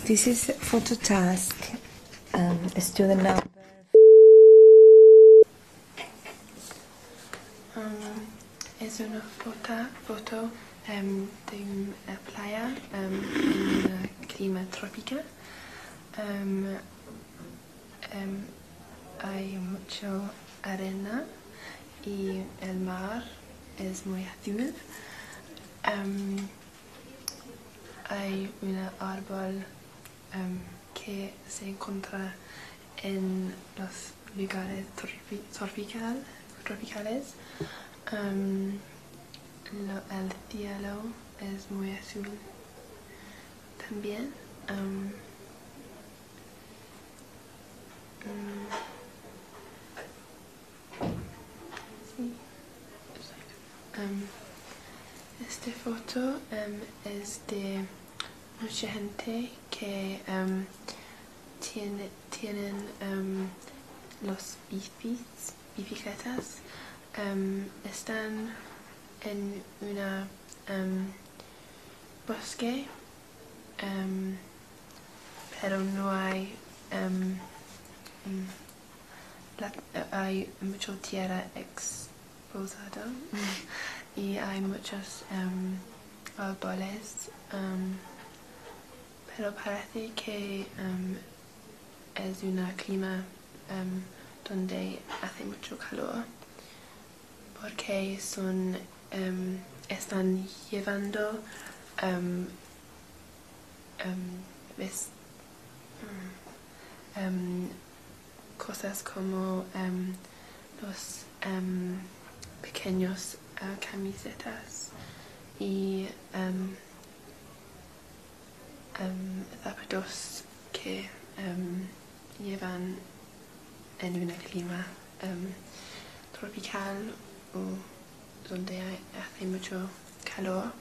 This is photo task. Student number. Es una foto de una playa en clima tropical. Hay mucha arena y el mar es muy azul. Hay un árbol que se encuentra en los lugares tropicales. El cielo es muy azul también. Esta foto es de mucha gente que tienen los bicicletas. Están en una bosque, pero no hay hay mucha tierra exposada y hay muchos árboles, pero parece que es un clima donde hace mucho calor, porque están llevando cosas como los pequeños camisetas y zapatos que llevan en un clima tropical o donde hace mucho calor.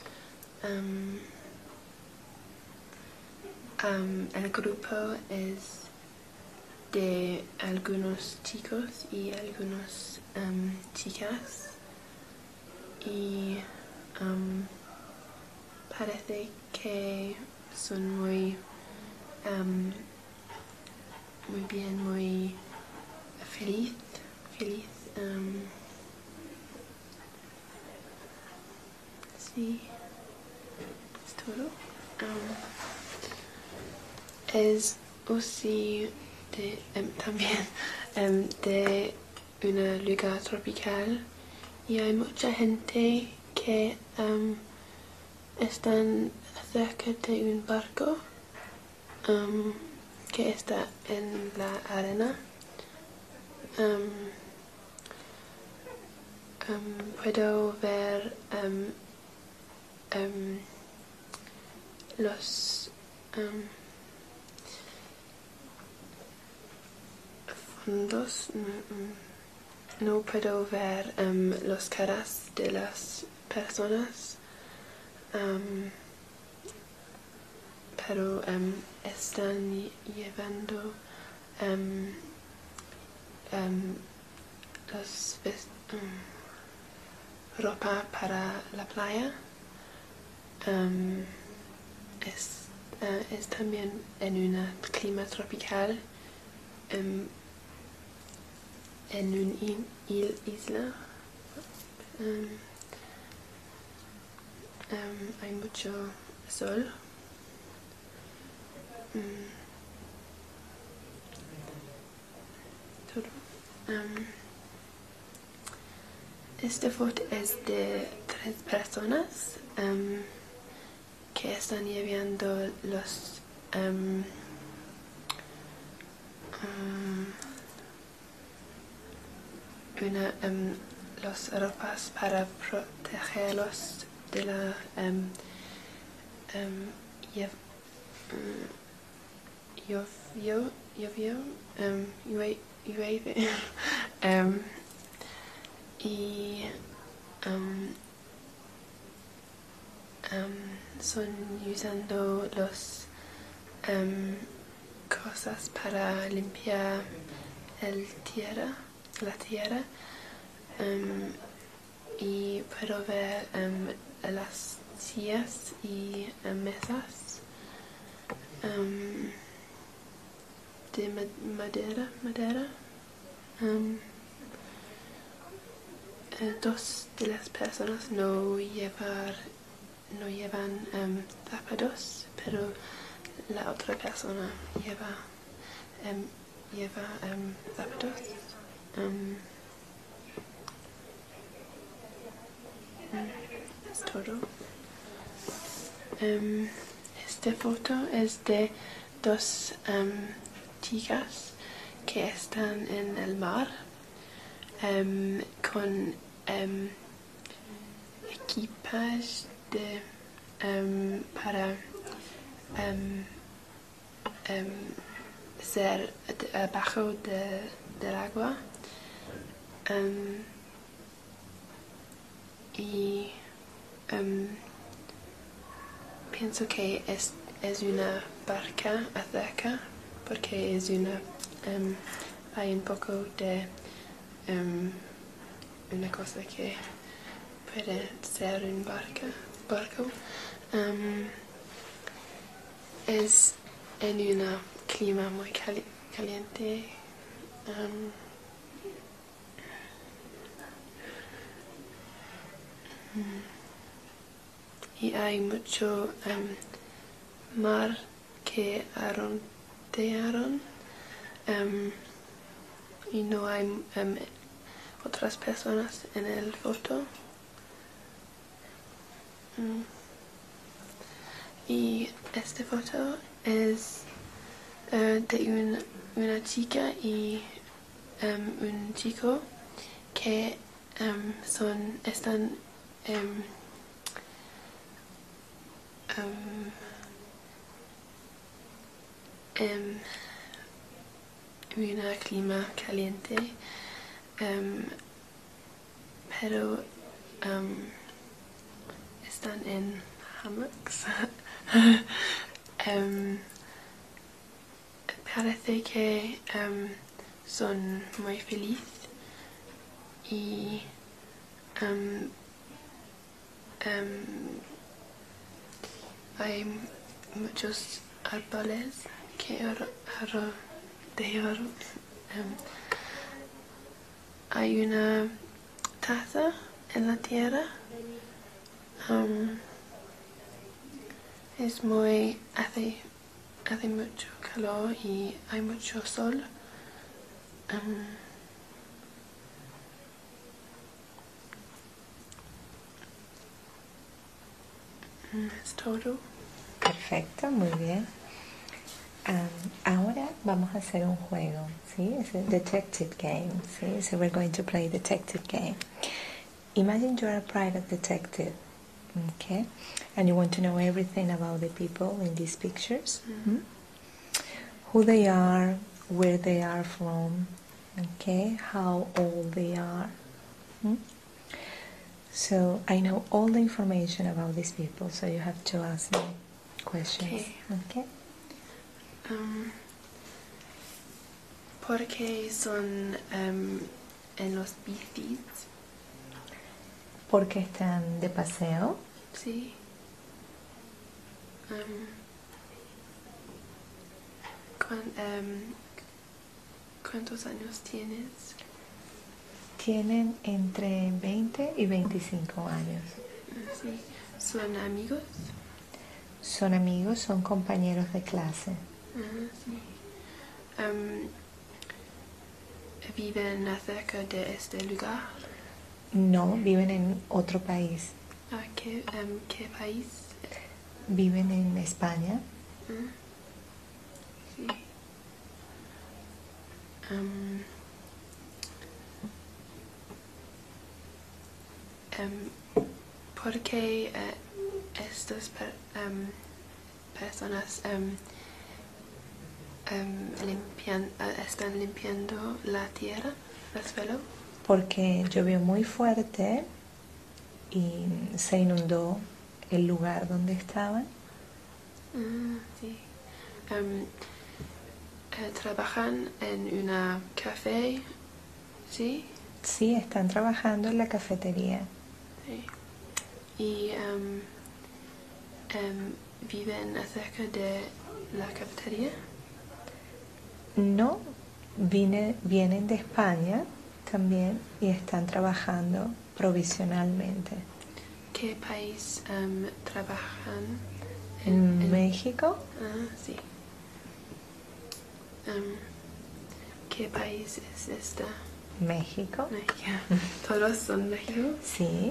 El grupo es de algunos chicos y algunas chicas y parece que son muy bien, muy feliz. Sí, es todo. Es así también de un lugar tropical y hay mucha gente que están cerca de un barco que está en la arena. Puedo ver los fondos. No puedo ver las caras de las personas, pero están llevando ropa para la playa. Es también en un clima tropical, en una isla. Hay mucho sol. Todo. Esta foto es de 3 personas que están llevando los las ropas para protegerlos de la llueve. Y son usando los cosas para limpiar la tierra, y puedo ver las sillas y mesas. em, de madera. Em, Dos de las personas no llevan zapatos, pero la otra persona lleva zapatos. Em, es todo. Esta foto es de dos chicas que están en el mar con equipaje para ser abajo del agua. Y pienso que es una barca acerca porque es hay un poco de una cosa que puede ser un barco. Es en un clima muy caliente. Y hay mucho mar que rodearon y no hay otras personas en el foto. Y esta foto es de una chica y un chico que están en un clima caliente, pero están en hammocks. Parece que son muy felices y hay muchos árboles que rodearon. Hay una taza en la tierra. Hace mucho calor y hay mucho sol. Es todo. Perfecto, muy bien. Ahora vamos a hacer un juego, ¿sí? Es a detective game, ¿sí? So we're going to play detective game. Imagine you're a private detective, okay? And you want to know everything about the people in these pictures. Mm-hmm. Who they are, where they are from, okay? How old they are. So I know all the information about these people, so you have to ask me questions. Okay? ¿Por qué son en los bicis? Porque están de paseo. Sí. ¿Cuántos años tienes? Tienen entre 20 y 25 años. Sí. ¿Son amigos? Son amigos, son compañeros de clase. Sí. ¿Viven cerca de este lugar? No, viven en otro país. ¿Qué país? Viven en España. Sí. ¿Por qué estas personas están limpiando la tierra, el suelo? Porque llovió muy fuerte y se inundó el lugar donde estaban. Sí. ¿Trabajan en una café? ¿Sí? Sí, están trabajando en la cafetería. Sí. Y viven cerca de la cafetería? No, vienen de España también y están trabajando provisionalmente. ¿Qué país trabajan? En México, Ah, sí. ¿Qué país es esta? México, México. ¿Todos son México? sí.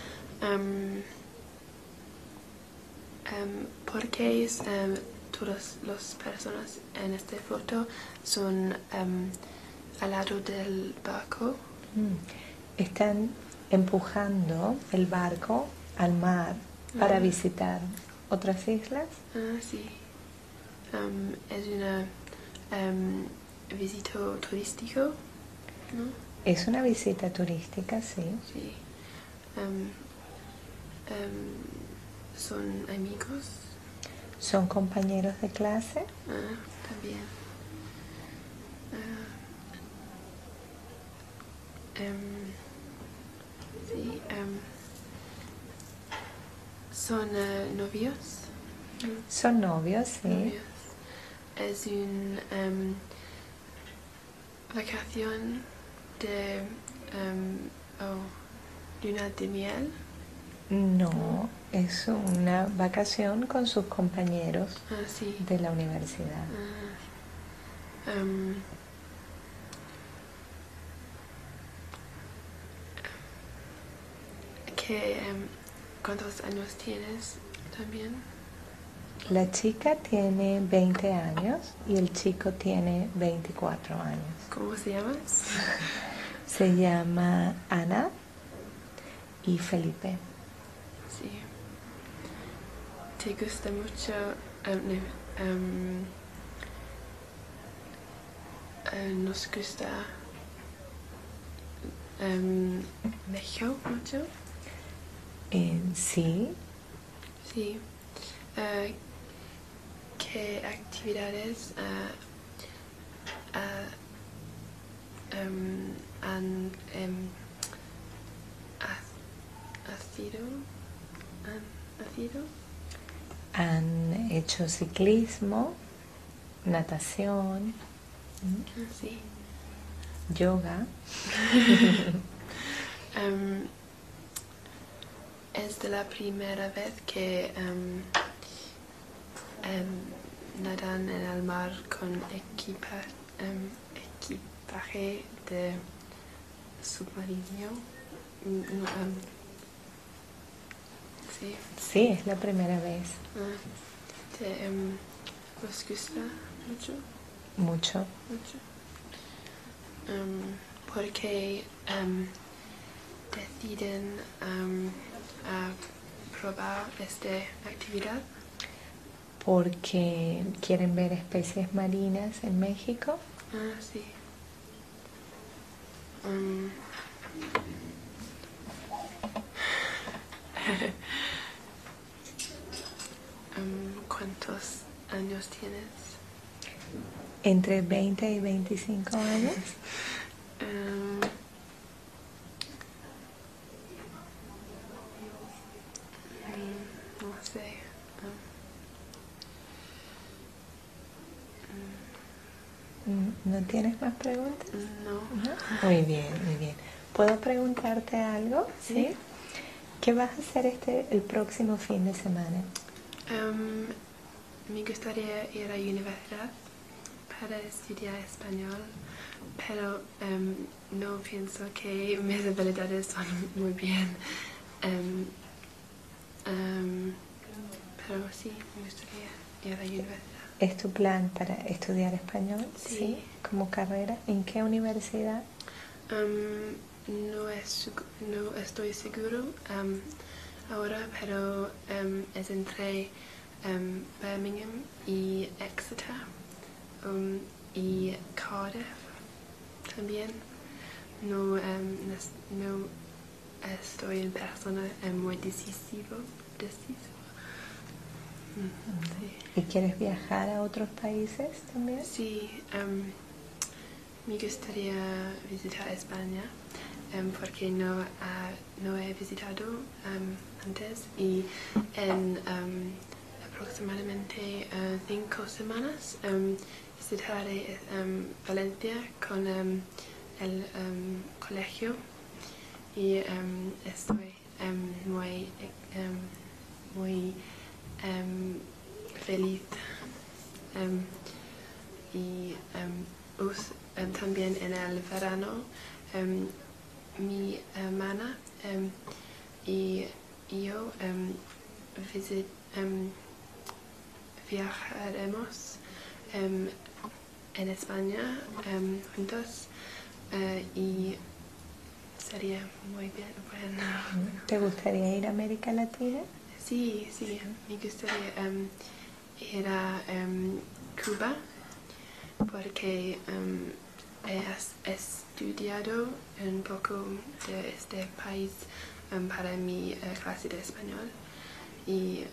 ¿Por qué todas las personas en esta foto son al lado del barco? Están empujando el barco al mar para visitar otras islas. Ah, sí. Es una visita turística, ¿no? Es una visita turística, sí. Sí. ¿Son amigos? Son compañeros de clase. Ah, también. Sí. ¿Son novios? Son novios, sí. Novios. Es una vacación de luna de miel. No, es una vacación con sus compañeros Ah, sí. de la universidad. ¿Cuántos años tienes también? La chica tiene 20 años y el chico tiene 24 años. ¿Cómo se llama? Se llama Ana y Felipe. Sí. ¿Te gusta mucho? Nos gusta México mucho. Sí. Sí. ¿Qué actividades han nacido? Han hecho ciclismo, natación, Sí. yoga. Es de la primera vez que nadan en el mar con equipaje de submarino. Sí. Sí, es la primera vez. ¿Os gusta mucho? Mucho. ¿Por qué deciden a probar esta actividad? Porque quieren ver especies marinas en México. Ah, sí. ¿Cuántos años tienes? Entre 20 y 25 años. No sé. ¿No tienes más preguntas? No. Muy bien, muy bien. ¿Puedo preguntarte algo? Sí. ¿Qué vas a hacer el próximo fin de semana? Me gustaría ir a la universidad para estudiar español, pero no pienso que mis habilidades son muy bien. Pero sí, me gustaría ir a la universidad. ¿Es tu plan para estudiar español? Sí. ¿Como carrera? ¿En qué universidad? No estoy seguro ahora, pero es entre Birmingham y Exeter y Cardiff también. No estoy en persona muy decisivo. ¿Y quieres viajar a otros países también? Sí, me gustaría visitar España porque no he visitado antes y en el aproximadamente 5 semanas. Visitaré Valencia con el colegio y estoy muy feliz. Y también en el verano mi hermana y yo viajaremos en España juntos y sería muy bien. Bueno. ¿Te gustaría ir a América Latina? Sí, me gustaría ir a Cuba porque he estudiado un poco de este país para mi clase de español y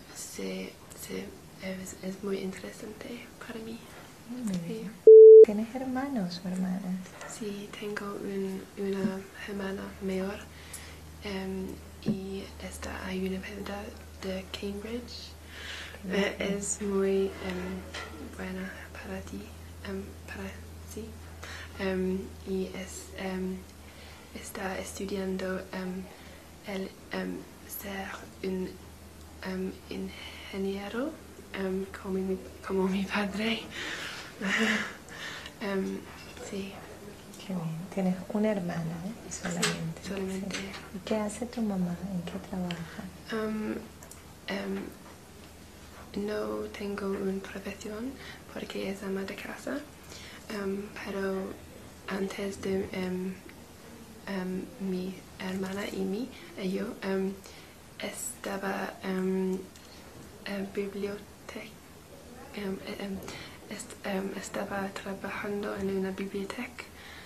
es muy interesante para mí. Sí. ¿Tienes hermanos o hermanas? Sí, tengo una hermana mayor y está a la Universidad de Cambridge. Es muy buena para ti, y está estudiando el ser un ingeniero como mi padre. Sí. Qué bien. Tienes una hermana, solamente. Sí, solamente. Sí. ¿Y qué hace tu mamá? ¿En qué trabaja? No tengo una profesión porque es ama de casa, pero antes de mi hermana y yo estaba estaba trabajando en una biblioteca,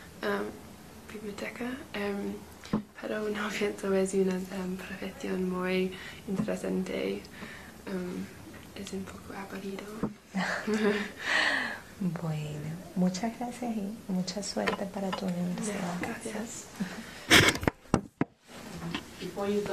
pero no pienso es una profesión muy interesante. Es un poco aburrido. Bueno, muchas gracias y mucha suerte para tu universidad. Gracias.